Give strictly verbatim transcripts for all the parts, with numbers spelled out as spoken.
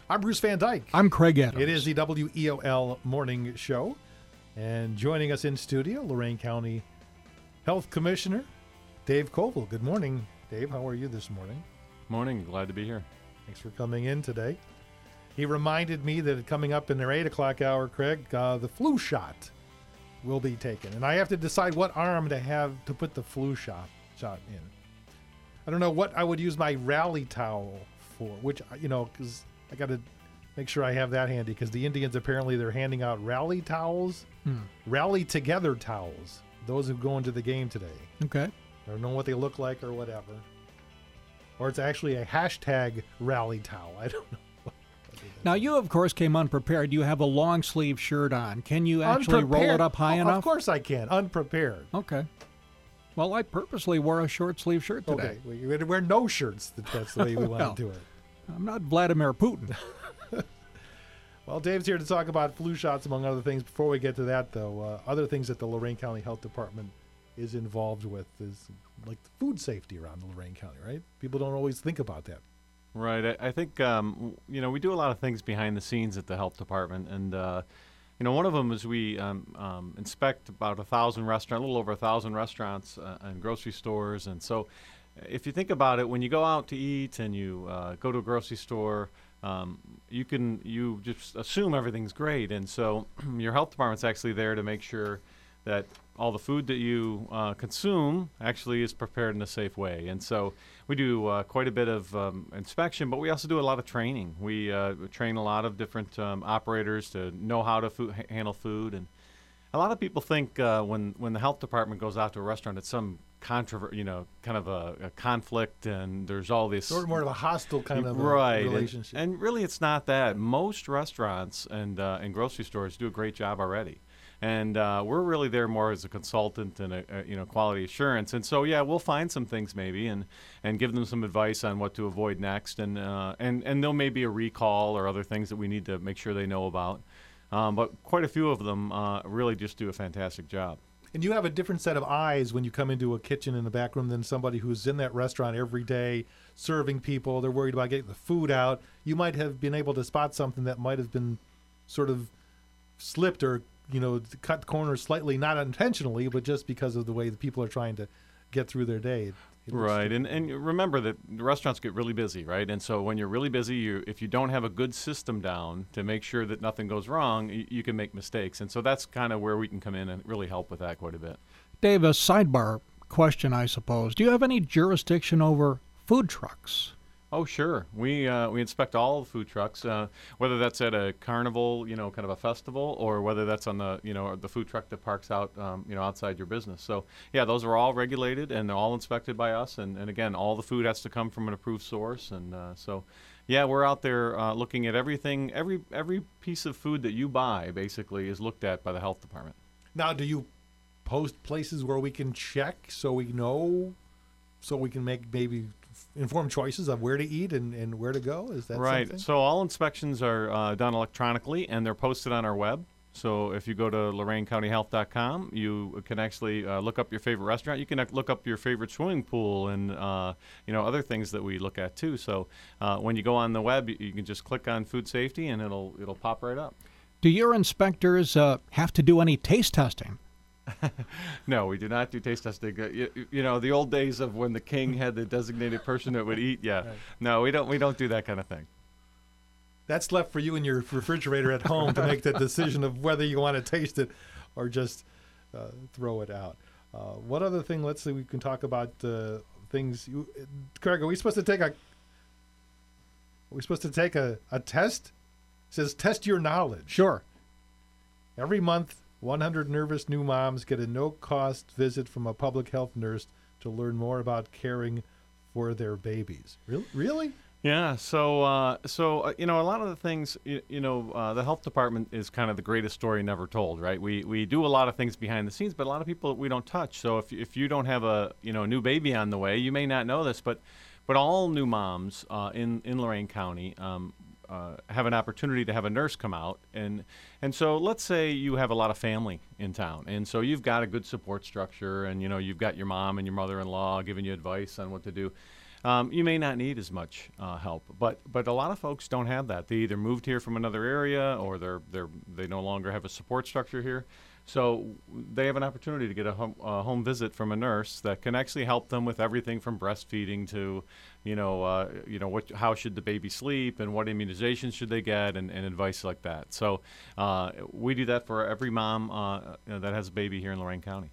I'm Bruce Van Dyke. I'm Craig Adams. It is the W E O L Morning Show. And joining us in studio, Lorain County Health Commissioner Dave Koval. Good morning, Dave. How are you this morning? Morning. Glad to be here. Thanks for coming in today. He reminded me that coming up in their eight o'clock hour, Craig, uh, the flu shot will be taken. And I have to decide what arm to have to put the flu shot, shot in. I don't know what I would use my rally towel for, which, you know, because I got to make sure I have that handy, because the Indians, apparently they're handing out rally towels, Hmm. rally together towels, those who go into the game today. Okay. I don't know what they look like or whatever. Or it's actually a hashtag rally towel. I don't know. Now, you, of course, came unprepared. You have a long sleeve shirt on. Can you actually roll Unprepared. it up high Oh, enough? Of course I can. Unprepared. Okay. Well, I purposely wore a short sleeve shirt today. Okay. We we wear no shirts. That That's the way we Well. want to do it. I'm not Vladimir Putin. Well, Dave's here to talk about flu shots, among other things. Before we get to that, though, uh, other things that the Lorain County Health Department is involved with is like food safety around Lorain County, right? People don't always think about that. Right. I, I think, um, you know, we do a lot of things behind the scenes at the health department. And, uh, you know, one of them is we um, um, inspect about a thousand restaurants, a little over a thousand restaurants uh, and grocery stores. And so if you think about it, when you go out to eat and you uh, go to a grocery store, um, you can you just assume everything's great. And so your health department's actually there to make sure that all the food that you uh, consume actually is prepared in a safe way. And so we do uh, quite a bit of um, inspection, but we also do a lot of training. We uh, train a lot of different um, operators to know how to food, handle food. And a lot of people think uh, when, when the health department goes out to a restaurant, it's some controversy, you know, kind of a, a conflict, and there's all this Sort of more of a hostile kind of a right and- relationship. And, really, it's not that. Most restaurants and uh, and grocery stores do a great job already. And uh, we're really there more as a consultant and a, a you know quality assurance. And so yeah, we'll find some things maybe and, and give them some advice on what to avoid next. And uh, and and there may be a recall or other things that we need to make sure they know about. Um, but quite a few of them uh, really just do a fantastic job. And you have a different set of eyes when you come into a kitchen in the back room than somebody who's in that restaurant every day serving people. They're worried about getting the food out. You might have been able to spot something that might have been sort of slipped or, you know, cut corners slightly, not intentionally, but just because of the way the people are trying to get through their day. It- it looks- Right, and and remember that the restaurants get really busy, right? And so when you're really busy, you if you don't have a good system down to make sure that nothing goes wrong, you, you can make mistakes. And so that's kind of where we can come in and really help with that quite a bit. Dave, a sidebar question, I suppose. Do you have any jurisdiction over food trucks? Oh, sure. We uh, we inspect all the food trucks, uh, whether that's at a carnival, you know, kind of a festival, or whether that's on the, you know, the food truck that parks out, um, you know, outside your business. So, yeah, those are all regulated and they're all inspected by us. And, and again, all the food has to come from an approved source. And uh, so, yeah, we're out there uh, looking at everything. Every every piece of food that you buy, basically, is looked at by the health department. Now, do you post places where we can check so we know, so we can make maybe informed choices of where to eat and, and where to go? Is that Right. something? So all inspections are uh, done electronically, and they're posted on our web. So if you go to Lorain County Health dot com, you can actually uh, look up your favorite restaurant. You can uh, look up your favorite swimming pool and uh, you know other things that we look at too. So uh, when you go on the web, you, you can just click on food safety, and it'll it'll pop right up. Do your inspectors uh, have to do any taste testing? No, we do not do taste testing. Uh, you, you know, the old days of when the king had the designated person that would eat. Yeah, Right. no, we don't. We don't do that kind of thing. That's left for you in your refrigerator at home to make the decision of whether you want to taste it or just uh, throw it out. Uh, what other thing? Let's see. We can talk about uh, things. You, Craig, are we supposed to take a? Are we supposed to take a, a test? It says test your knowledge. Sure. Every month, one hundred nervous new moms get a no-cost visit from a public health nurse to learn more about caring for their babies. Really? Really? Yeah, so uh, so uh, you know, a lot of the things, you, you know, uh, the health department is kind of the greatest story never told, right? We we do a lot of things behind the scenes, but a lot of people we don't touch. So if if you don't have a you know new baby on the way, you may not know this, but but all new moms uh, in in Lorain County um, uh, have an opportunity to have a nurse come out, and and so let's say you have a lot of family in town, and so you've got a good support structure, and you know you've got your mom and your mother-in-law giving you advice on what to do. um, you may not need as much uh, help. But but a lot of folks don't have that. They either moved here from another area, or they're they're they no longer have a support structure here. So they have an opportunity to get a home, uh, home visit from a nurse that can actually help them with everything from breastfeeding to, you know, uh, you know, what, how should the baby sleep and what immunizations should they get, and, and advice like that. So uh, we do that for every mom uh, that has a baby here in Lorain County.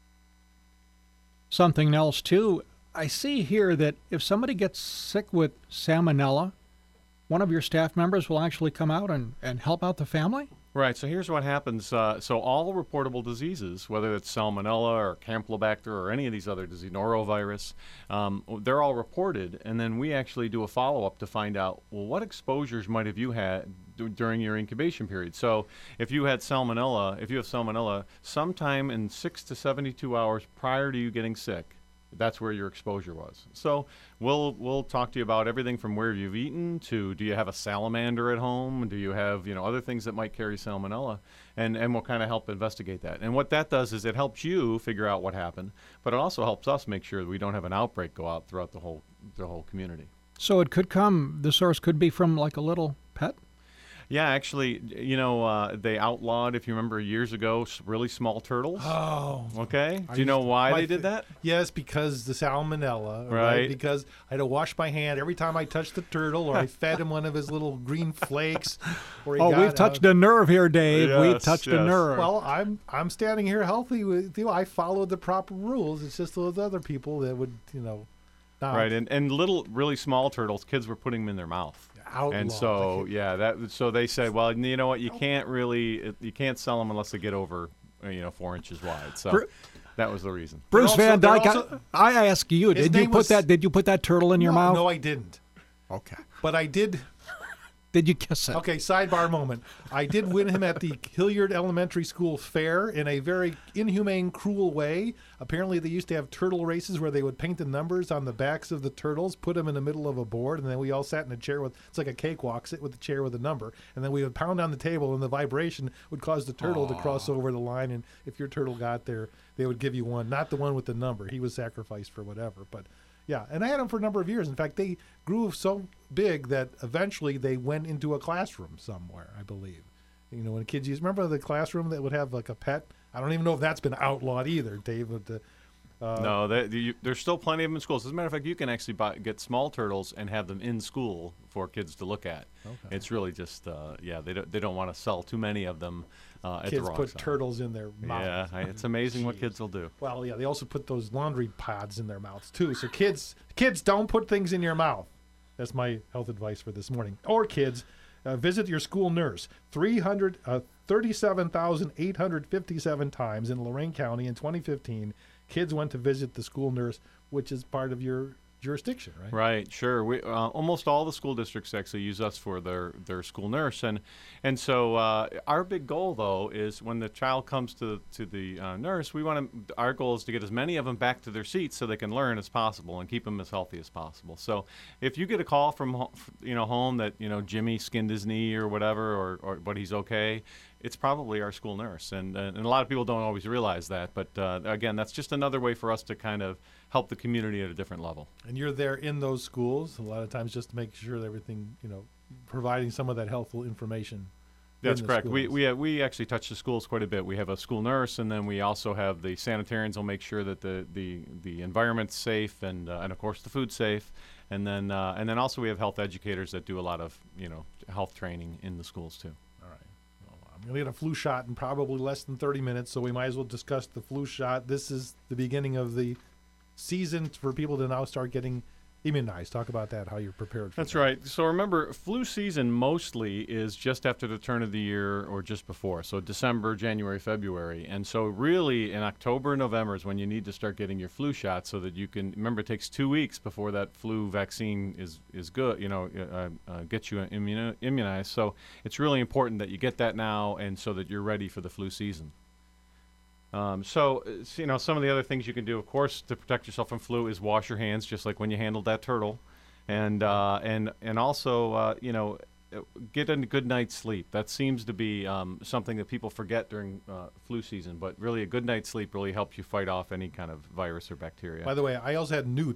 Something else, too, I see here that if somebody gets sick with salmonella, one of your staff members will actually come out and, and help out the family? Right. So here's what happens. Uh, so all reportable diseases, whether it's salmonella or campylobacter or any of these other diseases, norovirus, um, they're all reported, and then we actually do a follow-up to find out, well, what exposures might have you had d- during your incubation period? So if you had salmonella, if you have salmonella, sometime in six to seventy-two hours prior to you getting sick, that's where your exposure was. So we'll we'll talk to you about everything from where you've eaten to, do you have a salamander at home? Do you have, you know, other things that might carry salmonella? And and we'll kind of help investigate that. And what that does is it helps you figure out what happened, but it also helps us make sure that we don't have an outbreak go out throughout the whole the whole community. So it could come, the source could be from like a little pet? Yeah, actually, you know, uh, they outlawed, if you remember years ago, s- really small turtles. Oh. Okay. I Do you know used- why my they did fa- that? Yes, because the salmonella. Right. Because I had to wash my hand every time I touched the turtle, or I fed him one of his little green flakes. Or he Oh, got, we've touched uh, a nerve here, Dave. we've Yes, touched a yes. nerve. Well, I'm I'm standing here healthy with you. I followed the proper rules. It's just those other people that would, you know, not Right, and, and little, really small turtles, kids were putting them in their mouth. outlaw. And so, yeah, that so they said, well, you know what, you can't really, you can't sell them unless they get over, uh, you know, four inches wide. So Bru- that was the reason. Bruce also- Van they're Dyke, also- I, I ask you, His did you name put was- that? Did you put that turtle in your no, mouth? No, I didn't. Okay. But I did. Did you kiss it? Okay, sidebar moment. I did win him at the Hilliard Elementary School fair in a very inhumane, cruel way. Apparently, they used to have turtle races where they would paint the numbers on the backs of the turtles, put them in the middle of a board, and then we all sat in a chair with, it's like a cakewalk, sit with a chair with a number, and then we would pound on the table, and the vibration would cause the turtle to cross over the line, and if your turtle got there, they would give you one, not the one with the number. He was sacrificed for whatever, but... Yeah, and I had them for a number of years. In fact, they grew so big that eventually they went into a classroom somewhere, I believe. You know, when kids used, remember the classroom that would have like a pet? I don't even know if that's been outlawed either, Dave. But, uh, uh, No, they, you, there's still plenty of them in schools. As a matter of fact, you can actually buy, get small turtles and have them in school for kids to look at. Okay. It's really just, uh, yeah, they don't, they don't want to sell too many of them uh, at the kids wrong put size. turtles in their mouth. Yeah, I, it's amazing what Jeez. kids will do. Well, yeah, they also put those laundry pods in their mouths too. So kids, kids, don't put things in your mouth. That's my health advice for this morning. Or kids, uh, visit your school nurse. three hundred, uh, thirty-seven thousand eight hundred fifty-seven times in Lorain County in twenty fifteen, kids went to visit the school nurse, which is part of your jurisdiction, right? Right, sure. We uh, almost all the school districts actually use us for their, their school nurse, and and so uh, our big goal though is when the child comes to to the uh, nurse, we want to. Our goal is to get as many of them back to their seats so they can learn as possible and keep them as healthy as possible. So if you get a call from ho- you know home that you know Jimmy skinned his knee or whatever, or, or but he's okay, it's probably our school nurse, and and a lot of people don't always realize that. But uh, again, that's just another way for us to kind of help the community at a different level. And you're there in those schools a lot of times just to make sure that everything, you know, providing some of that helpful information. That's in the correct. We schools. we uh, we actually touch the schools quite a bit. We have a school nurse, and then we also have the sanitarians will make sure that the the, the environment's safe, and uh, and of course the food's safe, and then uh, and then also we have health educators that do a lot of you know health training in the schools too. All right. Well, I'm going to get a flu shot in probably less than thirty minutes, so we might as well discuss the flu shot. This is the beginning of the season for people to now start getting immunized. Talk about that, how you're prepared for That's that. right. So remember, flu season mostly is just after the turn of the year or just before. So December, January, February. And so really in October, November is when you need to start getting your flu shot so that you can, remember it takes two weeks before that flu vaccine is, is good, you know, uh, uh, gets you immuno- immunized. So it's really important that you get that now and so that you're ready for the flu season. Um, so, uh, s- you know, some of the other things you can do, of course, to protect yourself from flu is wash your hands, just like when you handled that turtle, and uh, and and also, uh, you know, uh, get a good night's sleep. That seems to be um, something that people forget during uh, flu season, but really a good night's sleep really helps you fight off any kind of virus or bacteria. By the way, I also had newts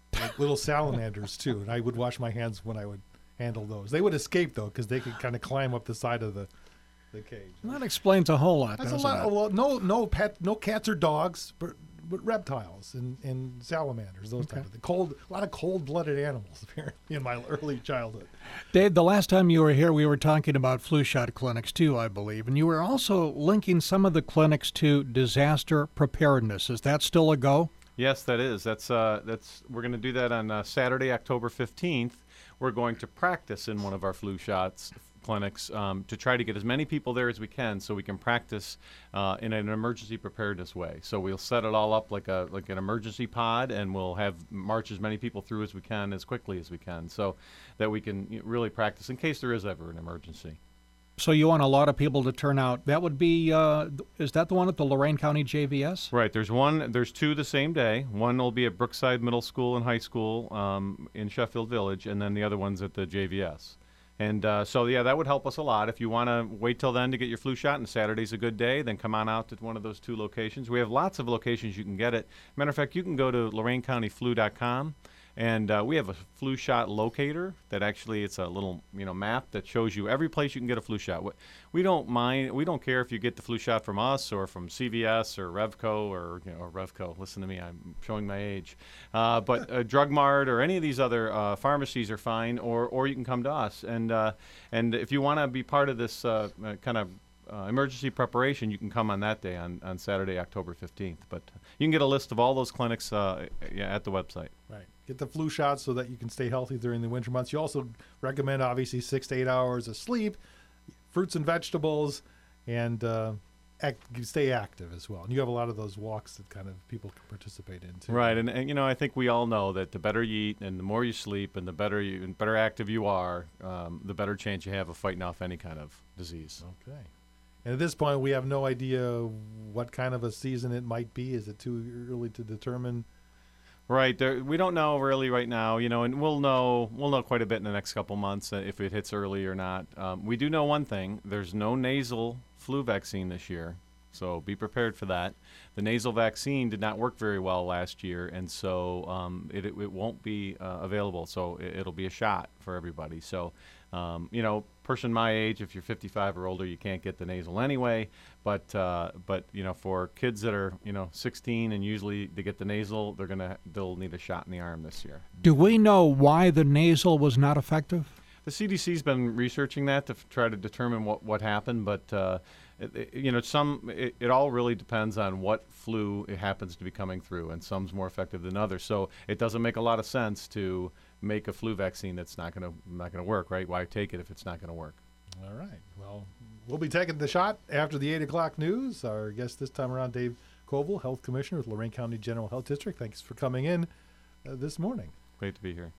like little salamanders too, and I would wash my hands when I would handle those. They would escape though because they could kind of climb up the side of the the cage. That explains a whole lot. That's a doesn't lot. it? Well, no, no pet, no cats or dogs, but, but reptiles and, and salamanders, those Okay. type of things. Cold, a lot of cold-blooded animals apparently in my early childhood. Dave, the last time you were here, we were talking about flu shot clinics too, I believe, and you were also linking some of the clinics to disaster preparedness. Is that still a go? Yes, that is. That's uh, that's we're going to do that on uh, Saturday, October fifteenth. We're going to practice in one of our flu shots clinics um, to try to get as many people there as we can, so we can practice uh, in an emergency preparedness way. So we'll set it all up like a like an emergency pod, and we'll have march as many people through as we can as quickly as we can, so that we can you know, really practice in case there is ever an emergency. So you want a lot of people to turn out. That would be, uh, th- is that the one at the Lorain County J V S? Right. There's one. There's two the same day. One will be at Brookside Middle School and High School um, in Sheffield Village, and then the other one's at the J V S. And uh, so, yeah, that would help us a lot. If you want to wait till then to get your flu shot, and Saturday's a good day, then come on out to one of those two locations. We have lots of locations you can get it. Matter of fact, you can go to Lorain County Flu dot com, and uh, we have a flu shot locator that actually it's a little you know map that shows you every place you can get a flu shot. We- We don't mind. We don't care if you get the flu shot from us or from C V S or Revco or you know or Revco. Listen to me, I'm showing my age. Uh, but uh, Drug Mart or any of these other uh, pharmacies are fine, or or you can come to us. And uh, and if you want to be part of this uh, uh, kind of uh, emergency preparation, you can come on that day on, on Saturday, October fifteenth. But you can get a list of all those clinics uh, yeah, at the website. Right. Get the flu shots so that you can stay healthy during the winter months. You also recommend, obviously, six to eight hours of sleep, fruits and vegetables, and uh, act, stay active as well. And you have a lot of those walks that kind of people can participate in too. Right, and, and you know, I think we all know that the better you eat and the more you sleep and the better you and better active you are, um, the better chance you have of fighting off any kind of disease. Okay. And at this point, we have no idea what kind of a season it might be. Is it too early to determine? Right, there, we don't know really right now, you know, and we'll know we'll know quite a bit in the next couple months uh, if it hits early or not. Um, we do know one thing: there's no nasal flu vaccine this year, so be prepared for that. The nasal vaccine did not work very well last year, and so um, it, it it won't be uh, available. So it, it'll be a shot for everybody. So, um, you know, person my age, if you're fifty-five or older, you can't get the nasal anyway. But uh, but you know, for kids that are you know sixteen and usually they get the nasal, they're gonna they'll need a shot in the arm this year. Do we know why the nasal was not effective? The C D C's been researching that to f- try to determine what, what happened, but uh, it, it, you know, some it, it all really depends on what flu it happens to be coming through, and some's more effective than others. So it doesn't make a lot of sense to make a flu vaccine that's not going to not going to work, right? Why take it if it's not going to work? All right. Well, we'll be taking the shot after the eight o'clock news. Our guest this time around, Dave Koval, Health Commissioner with Lorain County General Health District. Thanks for coming in uh, this morning. Great to be here.